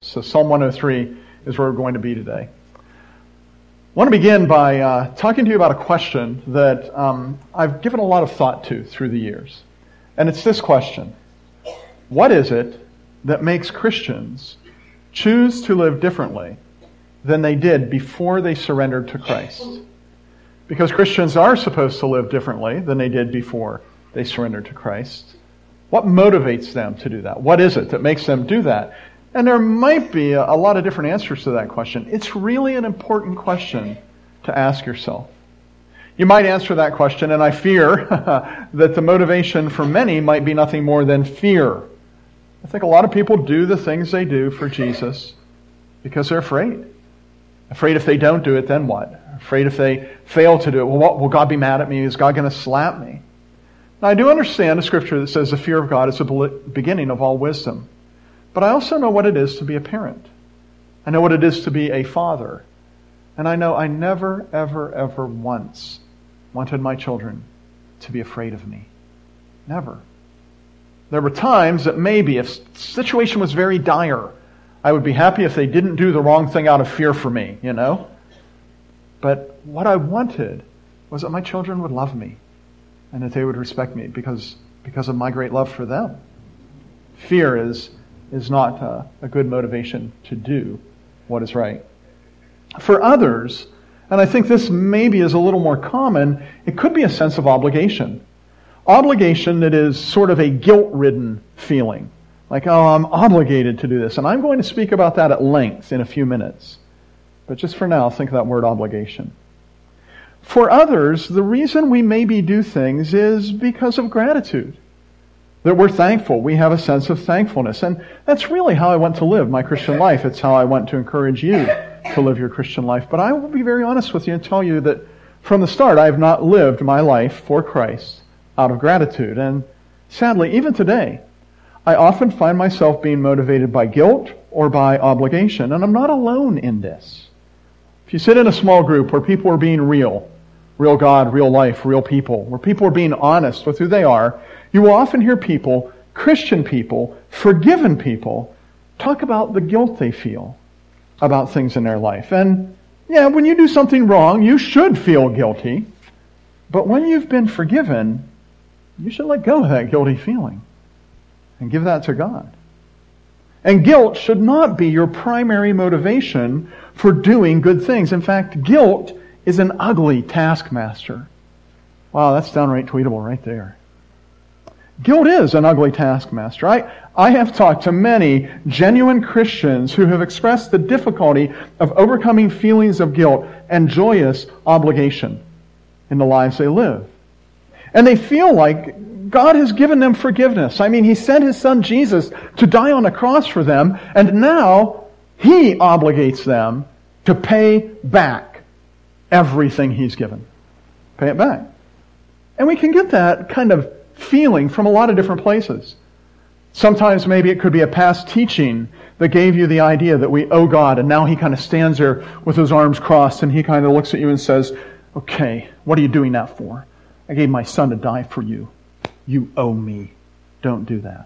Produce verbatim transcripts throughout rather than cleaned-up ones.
So Psalm one oh three is where we're going to be today. I want to begin by uh, talking to you about a question that um, I've given a lot of thought to through the years. And it's this question. What is it that makes Christians choose to live differently than they did before they surrendered to Christ? Because Christians are supposed to live differently than they did before they surrendered to Christ. What motivates them to do that? What is it that makes them do that? And there might be a, a lot of different answers to that question. It's really an important question to ask yourself. You might answer that question, and I fear that the motivation for many might be nothing more than fear. I think a lot of people do the things they do for Jesus because they're afraid. Afraid if they don't do it, then what? Afraid if they fail to do it, well, what, will God be mad at me? Is God going to slap me? Now, I do understand a scripture that says the fear of God is the beginning of all wisdom. But I also know what it is to be a parent. I know what it is to be a father. And I know I never, ever, ever once wanted my children to be afraid of me. Never. There were times that maybe if the situation was very dire, I would be happy if they didn't do the wrong thing out of fear for me, you know? But what I wanted was that my children would love me and that they would respect me because, because of my great love for them. Fear is, is not a, a good motivation to do what is right. For others, and I think this maybe is a little more common, it could be a sense of obligation. Obligation that is sort of a guilt-ridden feeling. Like, oh, I'm obligated to do this. And I'm going to speak about that at length in a few minutes. But just for now, think of that word obligation. For others, the reason we maybe do things is because of gratitude. That we're thankful. We have a sense of thankfulness. And that's really how I want to live my Christian life. It's how I want to encourage you to live your Christian life. But I will be very honest with you and tell you that from the start, I have not lived my life for Christ out of gratitude. And sadly, even today, I often find myself being motivated by guilt or by obligation. And I'm not alone in this. If you sit in a small group where people are being real, real God, real life, real people, where people are being honest with who they are, you will often hear people, Christian people, forgiven people, talk about the guilt they feel about things in their life. And yeah, when you do something wrong, you should feel guilty. But when you've been forgiven, you should let go of that guilty feeling and give that to God. And guilt should not be your primary motivation for doing good things. In fact, guilt is an ugly taskmaster. Wow, that's downright tweetable right there. Guilt is an ugly taskmaster. I, I have talked to many genuine Christians who have expressed the difficulty of overcoming feelings of guilt and joyous obligation in the lives they live. And they feel like God has given them forgiveness. I mean, He sent His Son Jesus to die on a cross for them, and now He obligates them to pay back everything He's given. Pay it back. And we can get that kind of feeling from a lot of different places. Sometimes maybe it could be a past teaching that gave you the idea that we owe God, and now He kind of stands there with His arms crossed and He kind of looks at you and says, okay, what are you doing that for? I gave my Son to die for you. You owe me. Don't do that.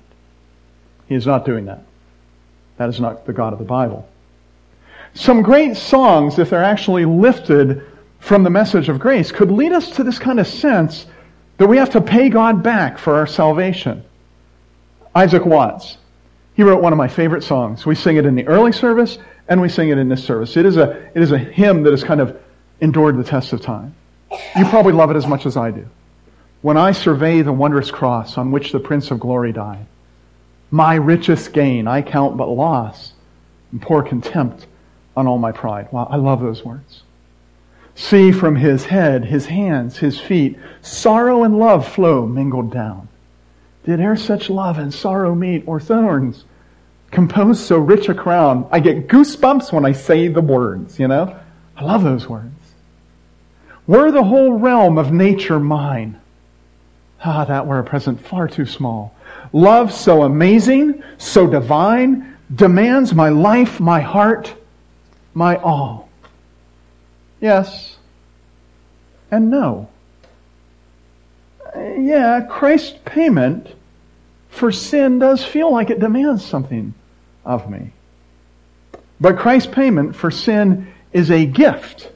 He is not doing that. That is not the God of the Bible. Some great songs, if they're actually lifted from the message of grace, could lead us to this kind of sense that we have to pay God back for our salvation. Isaac Watts, he wrote one of my favorite songs. We sing it in the early service, and we sing it in this service. It is a, it is a hymn that has kind of endured the test of time. You probably love it as much as I do. When I survey the wondrous cross on which the Prince of Glory died, my richest gain I count but loss, and pour contempt on all my pride. Wow, I love those words. See from His head, His hands, His feet, sorrow and love flow mingled down. Did e'er such love and sorrow meet, or thorns compose so rich a crown? I get goosebumps when I say the words, you know? I love those words. Were the whole realm of nature mine, ah, that were a present far too small. Love so amazing, so divine, demands my life, my heart, my all. Yes and no. Yeah, Christ's payment for sin does feel like it demands something of me. But Christ's payment for sin is a gift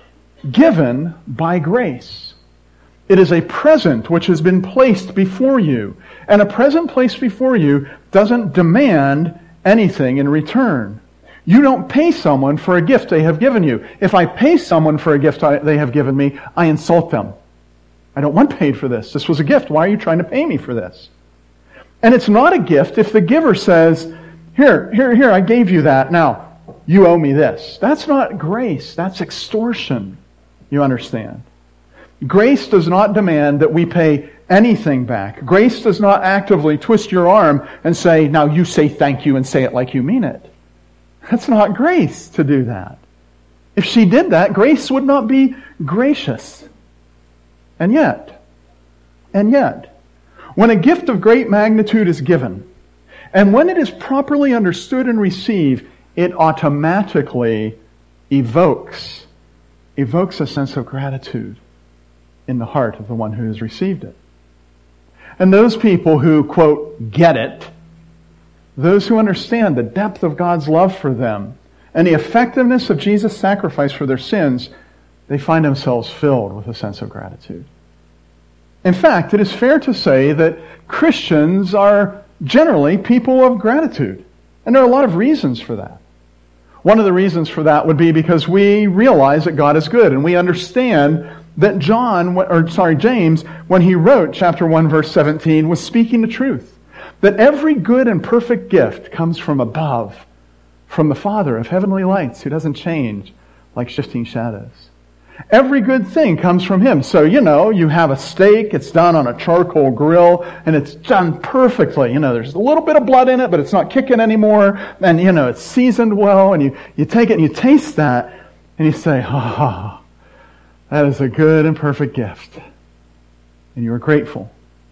given by grace. It is a present which has been placed before you. And a present placed before you doesn't demand anything in return. You don't pay someone for a gift they have given you. If I pay someone for a gift I, they have given me, I insult them. I don't want paid for this. This was a gift. Why are you trying to pay me for this? And it's not a gift if the giver says, here, here, here, I gave you that. Now, you owe me this. That's not grace. That's extortion. You understand? Grace does not demand that we pay anything back. Grace does not actively twist your arm and say, now you say thank you and say it like you mean it. That's not grace to do that. If she did that, grace would not be gracious. And yet, and yet, when a gift of great magnitude is given, and when it is properly understood and received, it automatically evokes, evokes a sense of gratitude in the heart of the one who has received it. And those people who, quote, get it, those who understand the depth of God's love for them and the effectiveness of Jesus' sacrifice for their sins, they find themselves filled with a sense of gratitude. In fact, it is fair to say that Christians are generally people of gratitude. And there are a lot of reasons for that. One of the reasons for that would be because we realize that God is good, and we understand that John, or sorry, James, when he wrote chapter one, verse seventeen, was speaking the truth. That every good and perfect gift comes from above, from the Father of heavenly lights, who doesn't change like shifting shadows. Every good thing comes from Him. So, you know, you have a steak, it's done on a charcoal grill, and it's done perfectly. You know, there's a little bit of blood in it, but it's not kicking anymore. And, you know, it's seasoned well, and you, you take it and you taste that, and you say, ah, oh, that is a good and perfect gift. And you are grateful.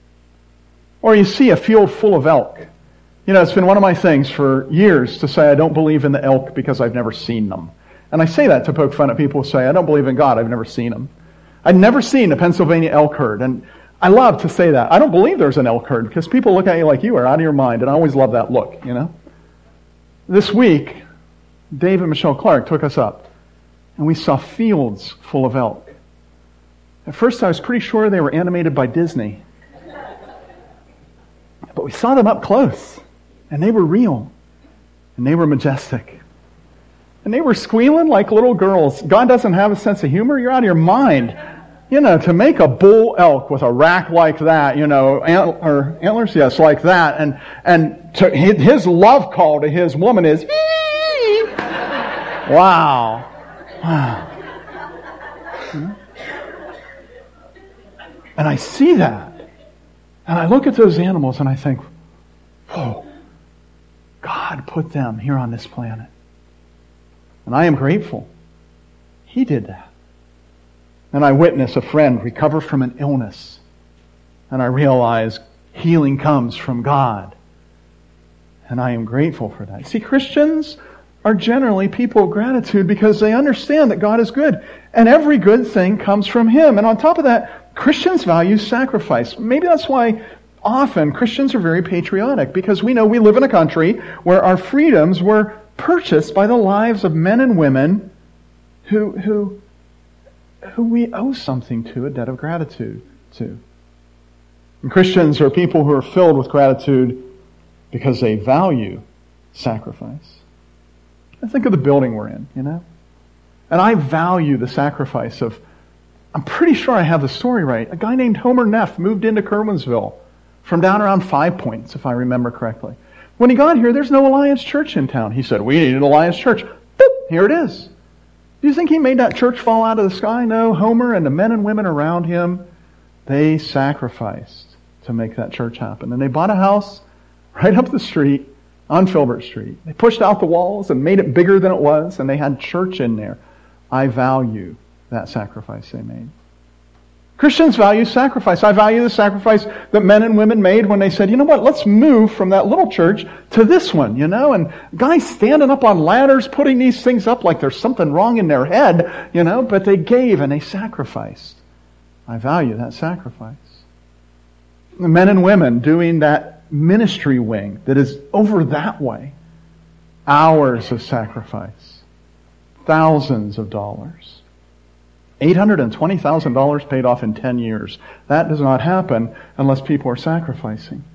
Or you see a field full of elk. You know, it's been one of my things for years to say I don't believe in the elk because I've never seen them. And I say that to poke fun at people who say, I don't believe in God, I've never seen them. I've never seen a Pennsylvania elk herd. And I love to say that. I don't believe there's an elk herd because people look at you like you are out of your mind. And I always love that look, you know. This week, Dave and Michelle Clark took us up. And we saw fields full of elk. At first I was pretty sure they were animated by Disney. But we saw them up close. And they were real. And they were majestic. And they were squealing like little girls. God doesn't have a sense of humor? You're out of your mind. You know, to make a bull elk with a rack like that, you know, ant, or antlers, yes, like that, and and to, his love call to his woman is, wow. Wow. And I see that. And I look at those animals and I think, whoa, God put them here on this planet. And I am grateful. He did that. And I witness a friend recover from an illness. And I realize healing comes from God. And I am grateful for that. See, Christians are generally people of gratitude because they understand that God is good. And every good thing comes from Him. And on top of that, Christians value sacrifice. Maybe that's why often Christians are very patriotic, because we know we live in a country where our freedoms were purchased by the lives of men and women who who who we owe something to, a debt of gratitude to. And Christians are people who are filled with gratitude because they value sacrifice. I think of the building we're in, you know? And I value the sacrifice of, I'm pretty sure I have the story right, a guy named Homer Neff moved into Kerwinsville from down around Five Points, if I remember correctly. When he got here, there's no Alliance Church in town. He said, we need an Alliance Church. Boop, here it is. Do you think he made that church fall out of the sky? No. Homer and the men and women around him, they sacrificed to make that church happen. And they bought a house right up the street on Filbert Street. They pushed out the walls and made it bigger than it was, and they had church in there. I value that sacrifice they made. Christians value sacrifice. I value the sacrifice that men and women made when they said, you know what, let's move from that little church to this one, you know, and guys standing up on ladders, putting these things up like there's something wrong in their head, you know, but they gave and they sacrificed. I value that sacrifice. The men and women doing that ministry wing that is over that way. Hours of sacrifice. Thousands of dollars. eight hundred twenty thousand dollars paid off in ten years. That does not happen unless people are sacrificing.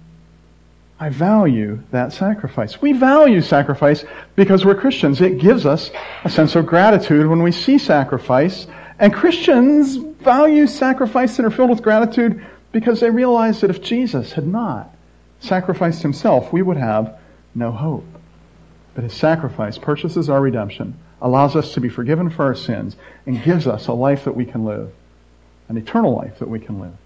I value that sacrifice. We value sacrifice because we're Christians. It gives us a sense of gratitude when we see sacrifice. And Christians value sacrifice and are filled with gratitude because they realize that if Jesus had not sacrificed himself, we would have no hope. But his sacrifice purchases our redemption, allows us to be forgiven for our sins, and gives us a life that we can live, an eternal life that we can live.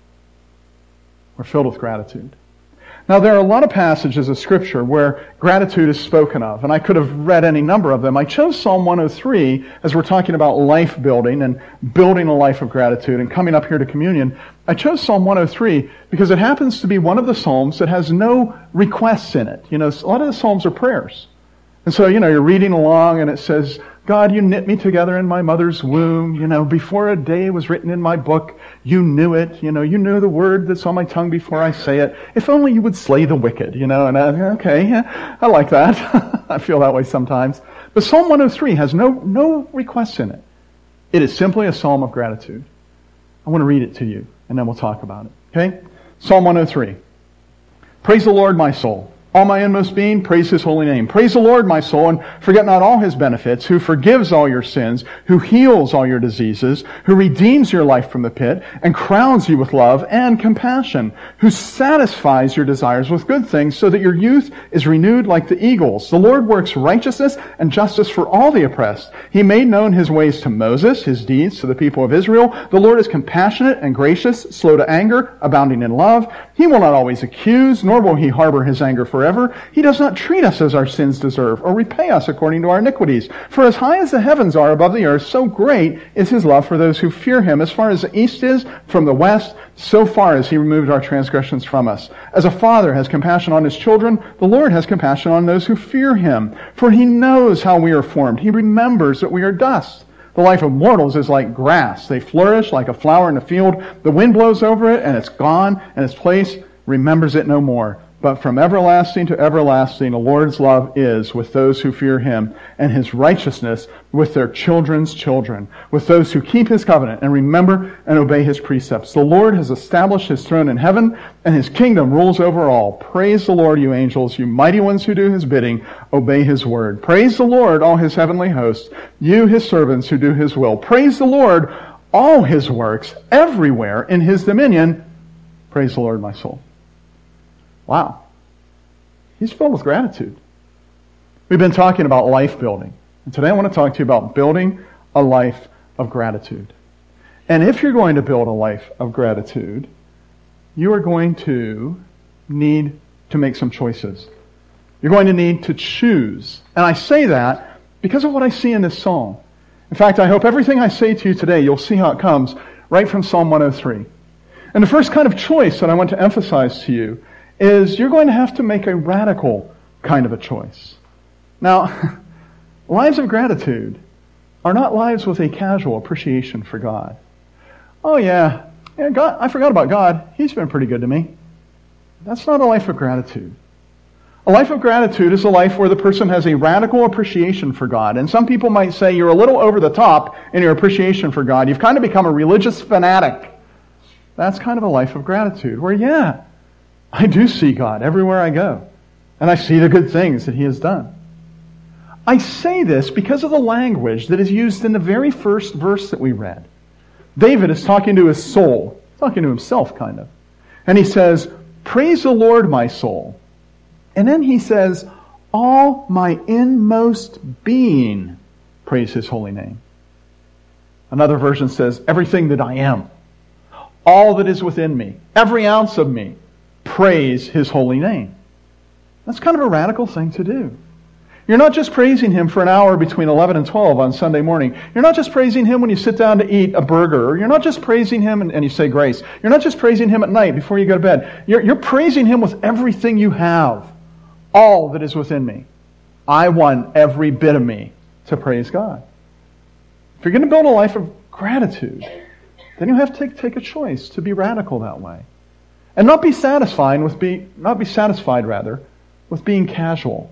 We're filled with gratitude. Now, there are a lot of passages of Scripture where gratitude is spoken of, and I could have read any number of them. I chose Psalm one oh three as we're talking about life building and building a life of gratitude and coming up here to communion. I chose Psalm one oh three because it happens to be one of the Psalms that has no requests in it. You know, a lot of the Psalms are prayers. And so, you know, you're reading along and it says, God, you knit me together in my mother's womb. You know, before a day was written in my book, you knew it. You know, you knew the word that's on my tongue before I say it. If only you would slay the wicked, you know. And I, okay, yeah, I like that. I feel that way sometimes. But Psalm one oh three has no, no requests in it. It is simply a psalm of gratitude. I want to read it to you, and then we'll talk about it. Okay? Psalm one oh three. Praise the Lord, my soul. All my inmost being, praise his holy name. Praise the Lord, my soul, and forget not all his benefits, who forgives all your sins, who heals all your diseases, who redeems your life from the pit, and crowns you with love and compassion, who satisfies your desires with good things, so that your youth is renewed like the eagles. The Lord works righteousness and justice for all the oppressed. He made known his ways to Moses, his deeds to the people of Israel. The Lord is compassionate and gracious, slow to anger, abounding in love. He will not always accuse, nor will he harbor his anger forever. He does not treat us as our sins deserve, or repay us according to our iniquities. For as high as the heavens are above the earth, so great is his love for those who fear him. As far as the east is from the west, so far as he removed our transgressions from us. As a father has compassion on his children, the Lord has compassion on those who fear him. For he knows how we are formed. He remembers that we are dust. The life of mortals is like grass. They flourish like a flower in the field. The wind blows over it, and it's gone, and its place remembers it no more. But from everlasting to everlasting, the Lord's love is with those who fear him, and his righteousness with their children's children, with those who keep his covenant and remember and obey his precepts. The Lord has established his throne in heaven, and his kingdom rules over all. Praise the Lord, you angels, you mighty ones who do his bidding, obey his word. Praise the Lord, all his heavenly hosts, you his servants who do his will. Praise the Lord, all his works, everywhere in his dominion. Praise the Lord, my soul. Wow. He's filled with gratitude. We've been talking about life building. And today I want to talk to you about building a life of gratitude. And if you're going to build a life of gratitude, you are going to need to make some choices. You're going to need to choose. And I say that because of what I see in this psalm. In fact, I hope everything I say to you today, you'll see how it comes right from Psalm one oh three. And the first kind of choice that I want to emphasize to you is you're going to have to make a radical kind of a choice. Now, lives of gratitude are not lives with a casual appreciation for God. Oh yeah, yeah, God, I forgot about God. He's been pretty good to me. That's not a life of gratitude. A life of gratitude is a life where the person has a radical appreciation for God. And some people might say you're a little over the top in your appreciation for God. You've kind of become a religious fanatic. That's kind of a life of gratitude, where yeah, I do see God everywhere I go. And I see the good things that he has done. I say this because of the language that is used in the very first verse that we read. David is talking to his soul, talking to himself kind of. And he says, praise the Lord, my soul. And then he says, all my inmost being, praise his holy name. Another version says, everything that I am, all that is within me, every ounce of me, praise his holy name. That's kind of a radical thing to do. You're not just praising him for an hour between eleven and twelve on Sunday morning. You're not just praising him when you sit down to eat a burger. Or you're not just praising him and, and you say grace. You're not just praising him at night before you go to bed. You're, you're praising him with everything you have. All that is within me. I want every bit of me to praise God. If you're going to build a life of gratitude, then you have to take, take a choice to be radical that way. And not be satisfied with be not be satisfied rather with being casual.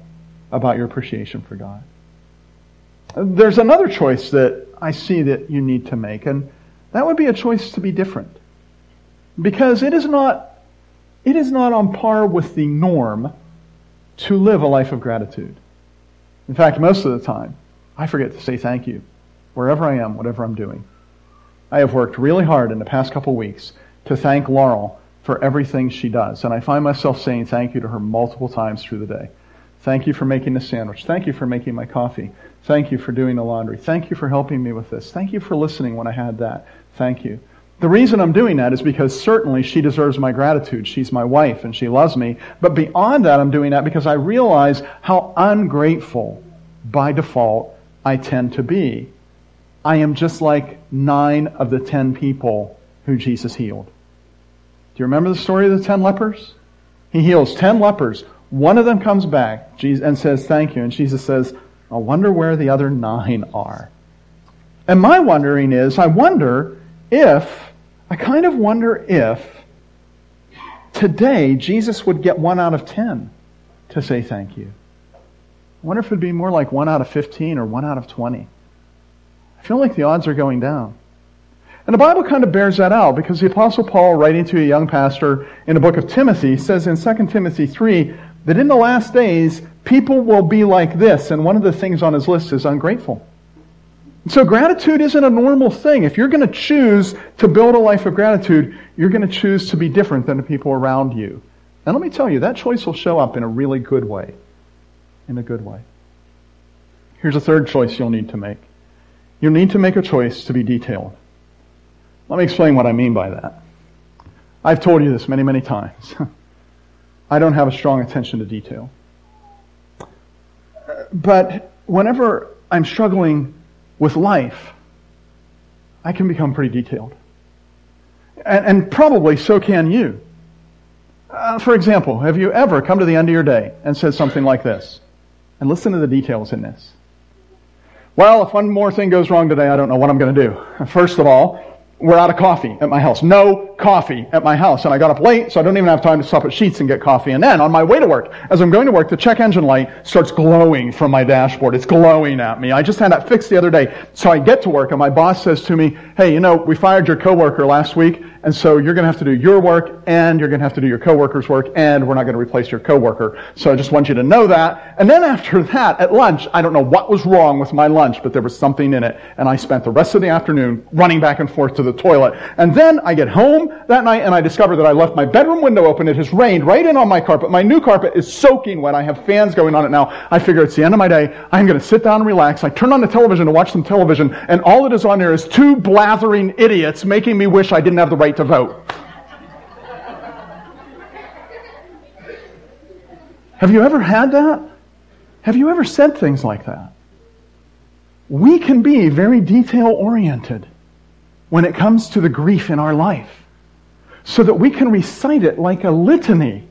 about your appreciation for God. There's another choice that I see that you need to make, and that would be a choice to be different. Because it is not, it is not on par with the norm to live a life of gratitude. In fact, most of the time, I forget to say thank you wherever I am, whatever I'm doing. I have worked really hard in the past couple weeks to thank Laurel for everything she does. And I find myself saying thank you to her multiple times through the day. Thank you for making the sandwich. Thank you for making my coffee. Thank you for doing the laundry. Thank you for helping me with this. Thank you for listening when I had that. Thank you. The reason I'm doing that is because certainly she deserves my gratitude. She's my wife and she loves me. But beyond that, I'm doing that because I realize how ungrateful by default I tend to be. I am just like nine of the ten people who Jesus healed. Do you remember the story of the ten lepers? He heals ten lepers. One of them comes back and says, thank you. And Jesus says, I wonder where the other nine are. And my wondering is, I wonder if, I kind of wonder if today Jesus would get one out of ten to say thank you. I wonder if it would be more like one out of fifteen or one out of twenty. I feel like the odds are going down. And the Bible kind of bears that out because the Apostle Paul, writing to a young pastor in the book of Timothy, says in Second Timothy three that in the last days, people will be like this. And one of the things on his list is ungrateful. And so gratitude isn't a normal thing. If you're going to choose to build a life of gratitude, you're going to choose to be different than the people around you. And let me tell you, that choice will show up in a really good way. In a good way. Here's a third choice you'll need to make. You'll need to make a choice to be detailed. Let me explain what I mean by that. I've told you this many, many times. I don't have a strong attention to detail. But whenever I'm struggling with life, I can become pretty detailed. And, and probably so can you. Uh, for example, have you ever come to the end of your day and said something like this? And listen to the details in this. Well, if one more thing goes wrong today, I don't know what I'm going to do. First of all, we're out of coffee at my house. No coffee at my house. And I got up late, so I don't even have time to stop at Sheetz and get coffee. And then on my way to work, as I'm going to work, the check engine light starts glowing from my dashboard. It's glowing at me. I just had that fixed the other day. So I get to work and my boss says to me, hey, you know, we fired your coworker last week. And so you're going to have to do your work and you're going to have to do your coworker's work and we're not going to replace your coworker. So I just want you to know that. And then after that, at lunch, I don't know what was wrong with my lunch, but there was something in it. And I spent the rest of the afternoon running back and forth to the toilet. And then I get home that night and I discover that I left my bedroom window open. It has rained right in on my carpet. My new carpet is soaking wet. I have fans going on it now. I figure it's the end of my day. I'm going to sit down and relax. I turn on the television to watch some television and all that is on there is two blathering idiots making me wish I didn't have the right to vote. Have you ever had that? Have you ever said things like that? We can be very detail-oriented when it comes to the grief in our life, so that we can recite it like a litany.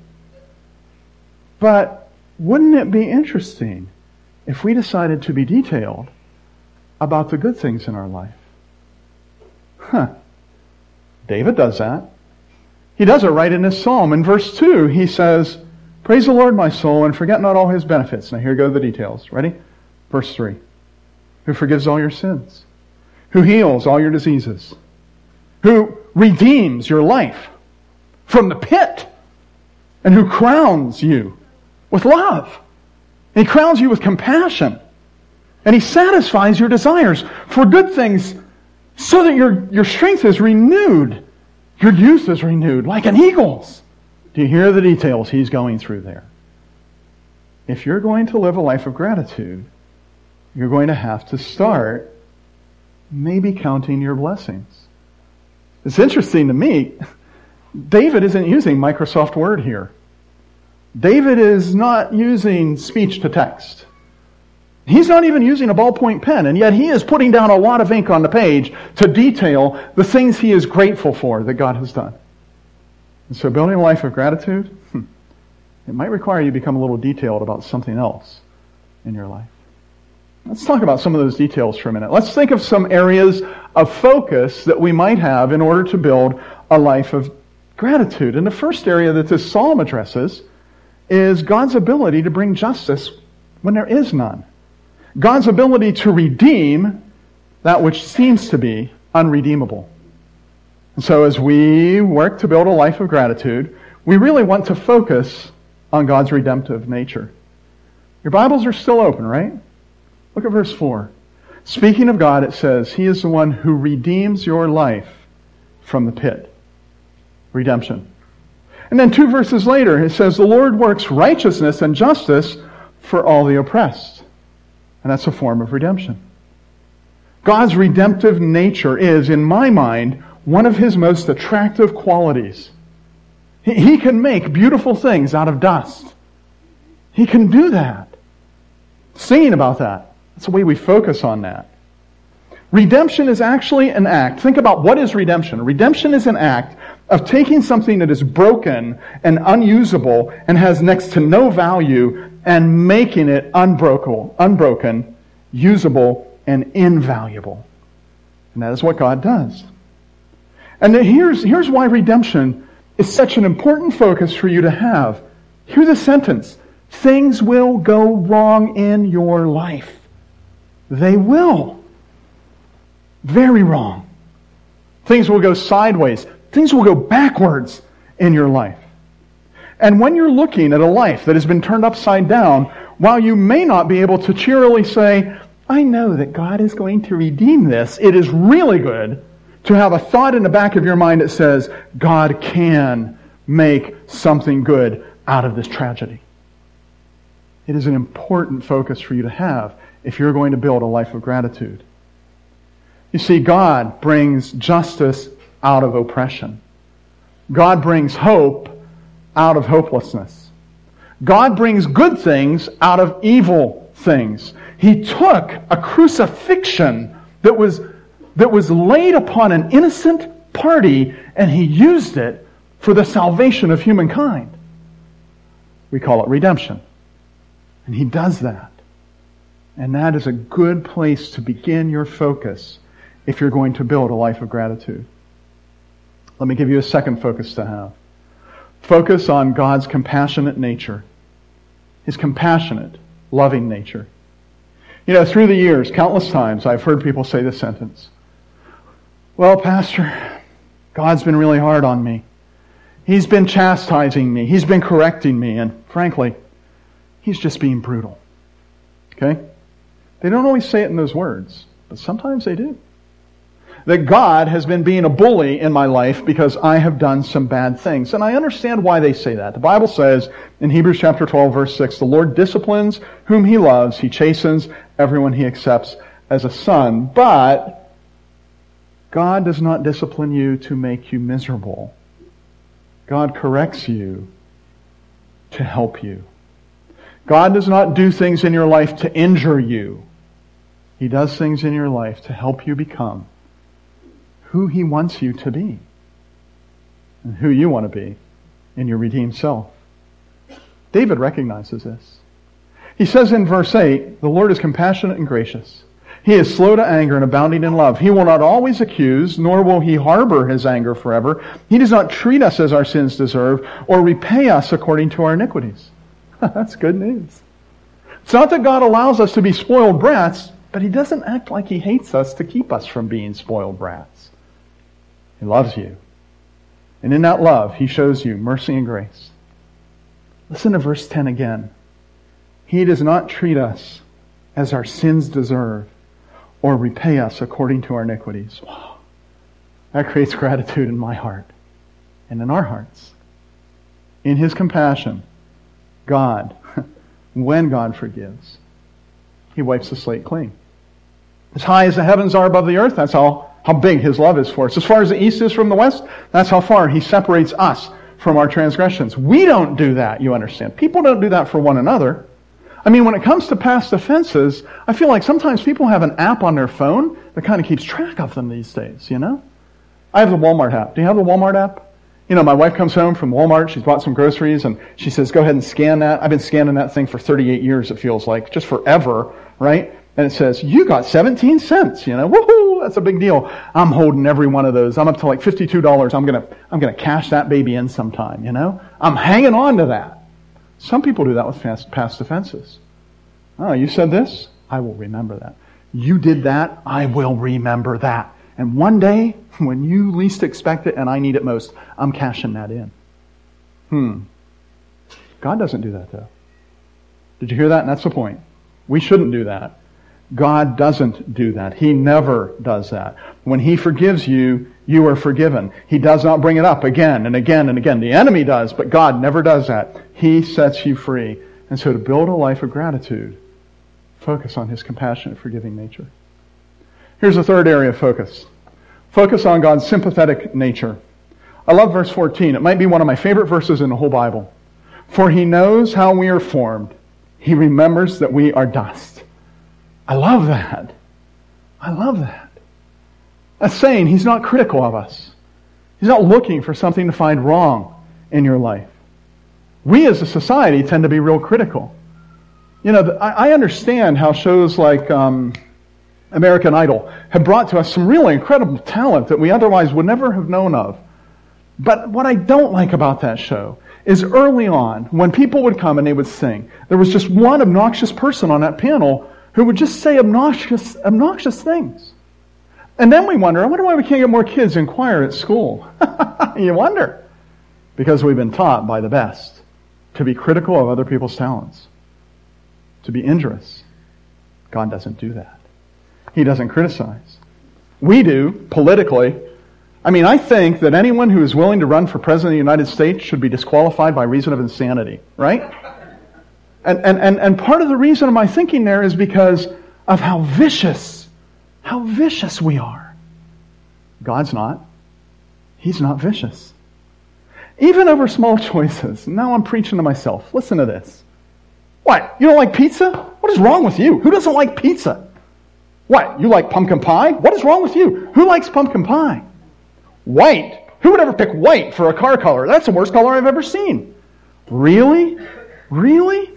But wouldn't it be interesting if we decided to be detailed about the good things in our life? Huh. David does that. He does it right in his psalm. In verse two, he says, praise the Lord, my soul, and forget not all his benefits. Now here go the details. Ready? Verse three. Who forgives all your sins. Who heals all your diseases. Who redeems your life from the pit. And who crowns you with love. And he crowns you with compassion. And he satisfies your desires for good things so that your, your strength is renewed. Your youth is renewed like an eagle's. Do you hear the details he's going through there? If you're going to live a life of gratitude, you're going to have to start maybe counting your blessings. It's interesting to me, David isn't using Microsoft Word here. David is not using speech to text. He's not even using a ballpoint pen, and yet he is putting down a lot of ink on the page to detail the things he is grateful for that God has done. And so building a life of gratitude, hmm, it might require you to become a little detailed about something else in your life. Let's talk about some of those details for a minute. Let's think of some areas of focus that we might have in order to build a life of gratitude. And the first area that this psalm addresses is God's ability to bring justice when there is none. God's ability to redeem that which seems to be unredeemable. And so as we work to build a life of gratitude, we really want to focus on God's redemptive nature. Your Bibles are still open, right? Look at verse four. Speaking of God, it says, He is the one who redeems your life from the pit. Redemption. And then two verses later, it says, the Lord works righteousness and justice for all the oppressed. And that's a form of redemption. God's redemptive nature is, in my mind, one of His most attractive qualities. He, he can make beautiful things out of dust. He can do that. Singing about that. That's the way we focus on that. Redemption is actually an act. Think about what is redemption. Redemption is an act of taking something that is broken and unusable and has next to no value and making it unbroken, unbroken, usable, and invaluable. And that is what God does. And here's, here's why redemption is such an important focus for you to have. Hear the sentence. Things will go wrong in your life. They will. Very wrong. Things will go sideways. Things will go backwards in your life. And when you're looking at a life that has been turned upside down, while you may not be able to cheerily say, I know that God is going to redeem this, it is really good to have a thought in the back of your mind that says, God can make something good out of this tragedy. It is an important focus for you to have if you're going to build a life of gratitude. You see, God brings justice out of oppression. God brings hope out of hopelessness. God brings good things out of evil things. He took a crucifixion that was, that was laid upon an innocent party and He used it for the salvation of humankind. We call it redemption. And He does that. And that is a good place to begin your focus if you're going to build a life of gratitude. Let me give you a second focus to have. Focus on God's compassionate nature. His compassionate, loving nature. You know, through the years, countless times, I've heard people say this sentence. Well, Pastor, God's been really hard on me. He's been chastising me. He's been correcting me. And frankly, He's just being brutal. Okay? They don't always say it in those words, but sometimes they do. That God has been being a bully in my life because I have done some bad things. And I understand why they say that. The Bible says in Hebrews chapter twelve, verse six, the Lord disciplines whom He loves. He chastens everyone He accepts as a son. But God does not discipline you to make you miserable. God corrects you to help you. God does not do things in your life to injure you. He does things in your life to help you become who He wants you to be and who you want to be in your redeemed self. David recognizes this. He says in verse eight, the Lord is compassionate and gracious. He is slow to anger and abounding in love. He will not always accuse, nor will He harbor His anger forever. He does not treat us as our sins deserve or repay us according to our iniquities. That's good news. It's not that God allows us to be spoiled brats, but He doesn't act like He hates us to keep us from being spoiled brats. He loves you. And in that love, He shows you mercy and grace. Listen to verse ten again. He does not treat us as our sins deserve or repay us according to our iniquities. Wow. That creates gratitude in my heart and in our hearts. In His compassion, God, when God forgives, He wipes the slate clean. As high as the heavens are above the earth, that's how, how big His love is for us. As far as the east is from the west, that's how far He separates us from our transgressions. We don't do that, you understand. People don't do that for one another. I mean, when it comes to past offenses, I feel like sometimes people have an app on their phone that kind of keeps track of them these days, you know? I have the Walmart app. Do you have the Walmart app? You know, my wife comes home from Walmart, she's bought some groceries, and she says, go ahead and scan that. I've been scanning that thing for thirty-eight years, it feels like, just forever, right? And it says, you got seventeen cents, you know, woohoo, that's a big deal. I'm holding every one of those. I'm up to like fifty-two dollars. I'm gonna, I'm gonna cash that baby in sometime, you know? I'm hanging on to that. Some people do that with past, past offenses. Oh, you said this? I will remember that. You did that? I will remember that. And one day, when you least expect it and I need it most, I'm cashing that in. Hmm. God doesn't do that, though. Did you hear that? And that's the point. We shouldn't do that. God doesn't do that. He never does that. When He forgives you, you are forgiven. He does not bring it up again and again and again. The enemy does, but God never does that. He sets you free. And so to build a life of gratitude, focus on His compassionate, forgiving nature. Here's a third area of focus. Focus on God's sympathetic nature. I love verse fourteen. It might be one of my favorite verses in the whole Bible. For He knows how we are formed. He remembers that we are dust. I love that. I love that. That's saying He's not critical of us. He's not looking for something to find wrong in your life. We as a society tend to be real critical. You know, I understand how shows like um, American Idol have brought to us some really incredible talent that we otherwise would never have known of. But what I don't like about that show is early on, when people would come and they would sing, there was just one obnoxious person on that panel who would just say obnoxious, obnoxious things. And then we wonder, I wonder why we can't get more kids in choir at school. You wonder. Because we've been taught by the best to be critical of other people's talents, to be injurious. God doesn't do that. He doesn't criticize. We do, politically. I mean, I think that anyone who is willing to run for President of the United States should be disqualified by reason of insanity, right? And, and, and, and part of the reason of my thinking there is because of how vicious, how vicious we are. God's not. He's not vicious. Even over small choices. Now I'm preaching to myself. Listen to this. What? You don't like pizza? What is wrong with you? Who doesn't like pizza? What? You like pumpkin pie? What is wrong with you? Who likes pumpkin pie? White. Who would ever pick white for a car color? That's the worst color I've ever seen. Really? Really?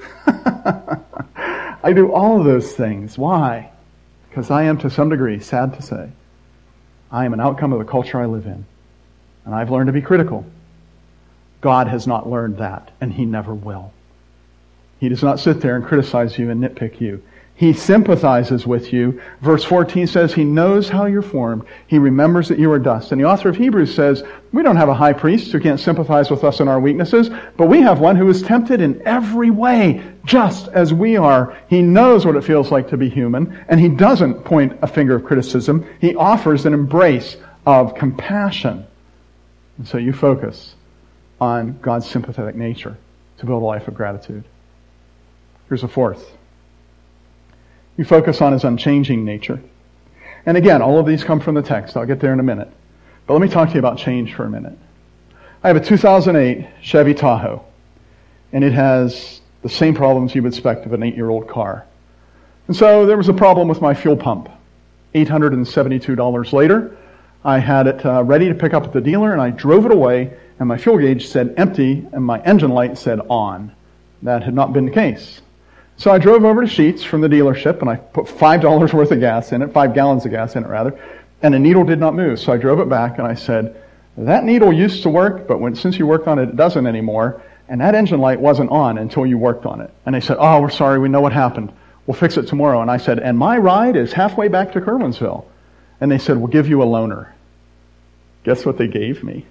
I do all of those things. Why? Because I am, to some degree, sad to say, I am an outcome of the culture I live in. And I've learned to be critical. God has not learned that, and He never will. He does not sit there and criticize you and nitpick you. He sympathizes with you. Verse fourteen says He knows how you're formed. He remembers that you are dust. And the author of Hebrews says, we don't have a high priest who can't sympathize with us in our weaknesses, but we have one who is tempted in every way, just as we are. He knows what it feels like to be human, and He doesn't point a finger of criticism. He offers an embrace of compassion. And so you focus on God's sympathetic nature to build a life of gratitude. Here's a fourth. You focus on His unchanging nature. And again, all of these come from the text. I'll get there in a minute. But let me talk to you about change for a minute. I have a two thousand eight Chevy Tahoe, and it has the same problems you would expect of an eight-year-old car. And so there was a problem with my fuel pump. eight hundred seventy-two dollars later, I had it uh, ready to pick up at the dealer, and I drove it away, and my fuel gauge said empty, and my engine light said on. That had not been the case. So I drove over to Sheetz from the dealership, and I put five dollars worth of gas in it, five gallons of gas in it, rather, and the needle did not move. So I drove it back, and I said, that needle used to work, but when, since you worked on it, it doesn't anymore, and that engine light wasn't on until you worked on it. And they said, oh, we're sorry, we know what happened. We'll fix it tomorrow. And I said, and my ride is halfway back to Curwensville. And they said, we'll give you a loaner. Guess what they gave me?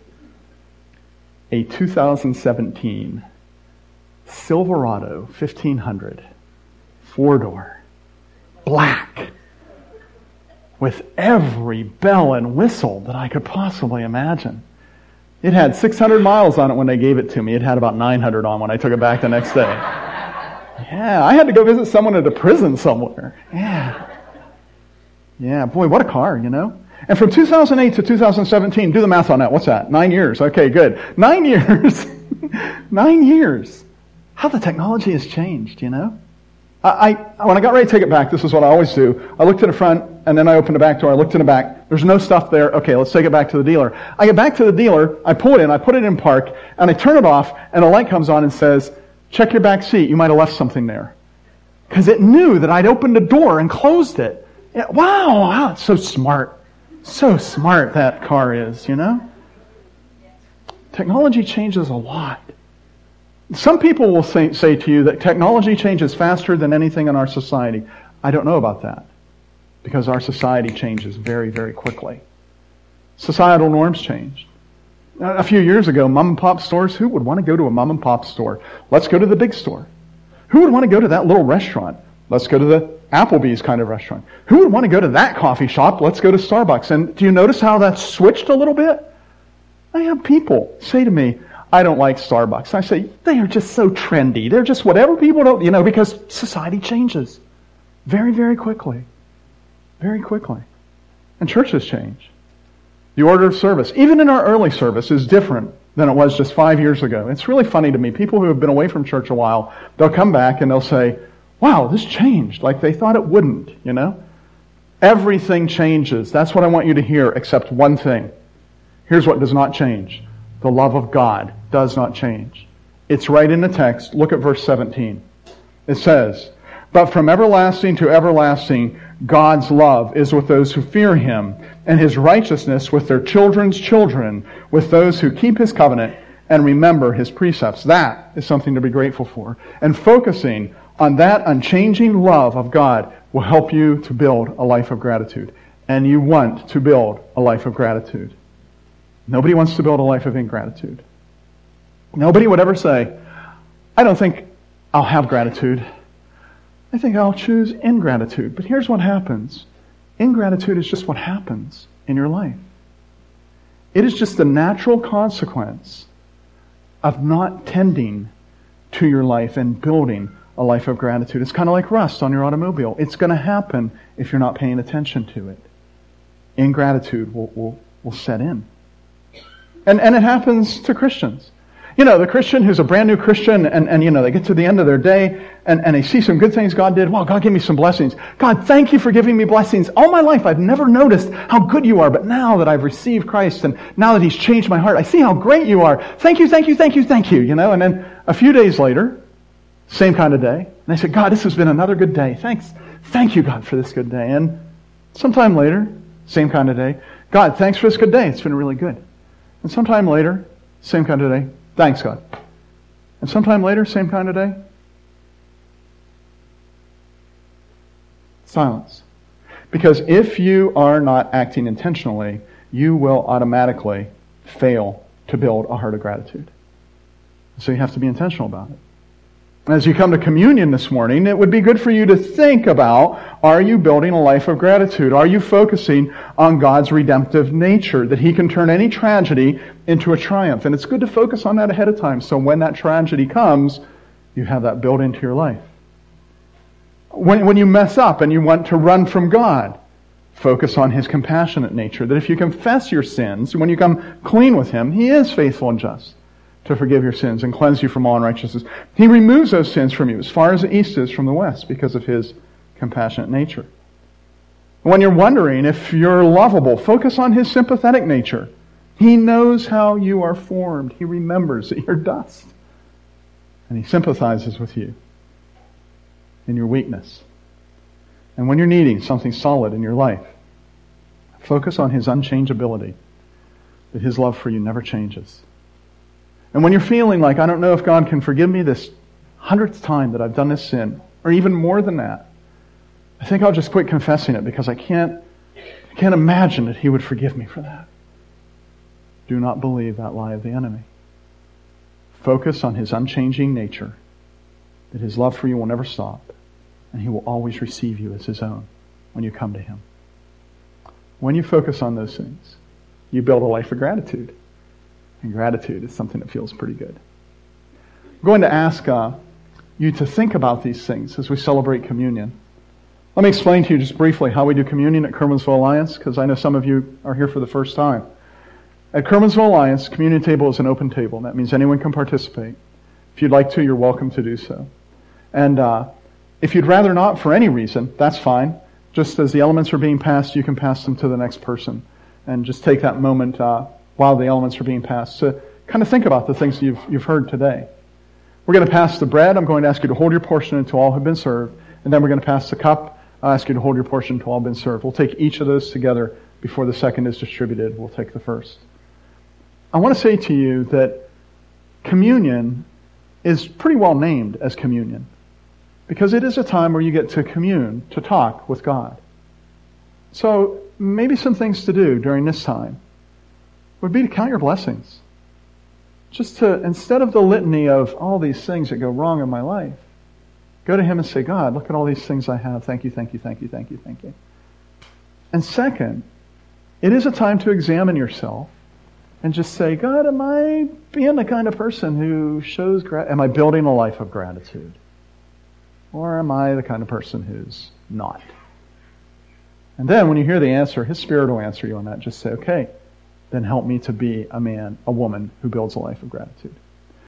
A two thousand seventeen Silverado fifteen hundred, four-door, black, with every bell and whistle that I could possibly imagine. It had six hundred miles on it when they gave it to me. It had about nine hundred on when I took it back the next day. Yeah, I had to go visit someone at a prison somewhere. Yeah. Yeah, boy, what a car, you know? And from two thousand eight to two thousand seventeen, do the math on that. What's that? Nine years. Okay, good. Nine years. Nine years. How the technology has changed, you know? I, I when I got ready to take it back, this is what I always do. I looked to the front, and then I opened the back door. I looked to the back. There's no stuff there. Okay, let's take it back to the dealer. I get back to the dealer. I pull it in. I put it in park, and I turn it off, and a light comes on and says, check your back seat. You might have left something there. Because it knew that I'd opened the door and closed it. Yeah, wow, wow, it's so smart. So smart that car is, you know? Technology changes a lot. Some people will say, say to you that technology changes faster than anything in our society. I don't know about that, because our society changes very, very quickly. Societal norms change. A few years ago, mom and pop stores, who would want to go to a mom and pop store? Let's go to the big store. Who would want to go to that little restaurant? Let's go to the Applebee's kind of restaurant. Who would want to go to that coffee shop? Let's go to Starbucks. And do you notice how that's switched a little bit? I have people say to me, I don't like Starbucks. I say, they are just so trendy. They're just whatever people don't, you know, because society changes very, very quickly. Very quickly. And churches change. The order of service, even in our early service, is different than it was just five years ago. It's really funny to me. People who have been away from church a while, they'll come back and they'll say, wow, this changed, like they thought it wouldn't, you know? Everything changes. That's what I want you to hear, except one thing. Here's what does not change. The love of God does not change. It's right in the text. Look at verse seventeen. It says, but from everlasting to everlasting, God's love is with those who fear Him, and His righteousness with their children's children, with those who keep His covenant and remember His precepts. That is something to be grateful for. And focusing on that unchanging love of God will help you to build a life of gratitude. And you want to build a life of gratitude. Nobody wants to build a life of ingratitude. Nobody would ever say, I don't think I'll have gratitude. I think I'll choose ingratitude. But here's what happens. Ingratitude is just what happens in your life. It is just the natural consequence of not tending to your life and building a life of gratitude. It's kind of like rust on your automobile. It's going to happen if you're not paying attention to it. Ingratitude will, will, will set in. And, and it happens to Christians. You know, the Christian who's a brand new Christian and, and you know, they get to the end of their day and, and they see some good things God did. Wow, God gave me some blessings. God, thank you for giving me blessings. All my life I've never noticed how good you are, but now that I've received Christ and now that He's changed my heart, I see how great you are. Thank you, thank you, thank you, thank you. You know, and then a few days later, same kind of day, and they say, God, this has been another good day. Thanks. Thank you, God, for this good day. And sometime later, same kind of day, God, thanks for this good day. It's been really good. And sometime later, same kind of day, thanks, God. And sometime later, same kind of day, silence. Because if you are not acting intentionally, you will automatically fail to build a heart of gratitude. So you have to be intentional about it. As you come to communion this morning, it would be good for you to think about, are you building a life of gratitude? Are you focusing on God's redemptive nature, that He can turn any tragedy into a triumph? And it's good to focus on that ahead of time, so when that tragedy comes, you have that built into your life. When, when you mess up and you want to run from God, focus on His compassionate nature, that if you confess your sins, when you come clean with Him, He is faithful and just to forgive your sins and cleanse you from all unrighteousness. He removes those sins from you as far as the east is from the west because of His compassionate nature. When you're wondering if you're lovable, focus on His sympathetic nature. He knows how you are formed. He remembers that you're dust. And He sympathizes with you in your weakness. And when you're needing something solid in your life, focus on His unchangeability, that His love for you never changes. And when you're feeling like, I don't know if God can forgive me this hundredth time that I've done this sin, or even more than that, I think I'll just quit confessing it because I can't, I can't imagine that He would forgive me for that. Do not believe that lie of the enemy. Focus on His unchanging nature, that His love for you will never stop, and He will always receive you as His own when you come to Him. When you focus on those things, you build a life of gratitude. And gratitude is something that feels pretty good. I'm going to ask uh, you to think about these things as we celebrate communion. Let me explain to you just briefly how we do communion at Kerwinsville Alliance, because I know some of you are here for the first time. At Kerwinsville Alliance, communion table is an open table. That means anyone can participate. If you'd like to, you're welcome to do so. And uh, if you'd rather not for any reason, that's fine. Just as the elements are being passed, you can pass them to the next person. And just take that moment uh, while the elements are being passed to kind of think about the things you've, you've heard today. We're going to pass the bread. I'm going to ask you to hold your portion until all have been served. And then we're going to pass the cup. I'll ask you to hold your portion until all have been served. We'll take each of those together before the second is distributed. We'll take the first. I want to say to you that communion is pretty well named as communion, because it is a time where you get to commune, to talk with God. So maybe some things to do during this time would be to count your blessings. Just to, instead of the litany of all these things that go wrong in my life, go to Him and say, God, look at all these things I have. Thank you, thank you, thank you, thank you, thank you. And second, it is a time to examine yourself and just say, God, am I being the kind of person who shows, gra- am I building a life of gratitude? Or am I the kind of person who's not? And then when you hear the answer, His Spirit will answer you on that. Just say, okay, then help me to be a man, a woman who builds a life of gratitude.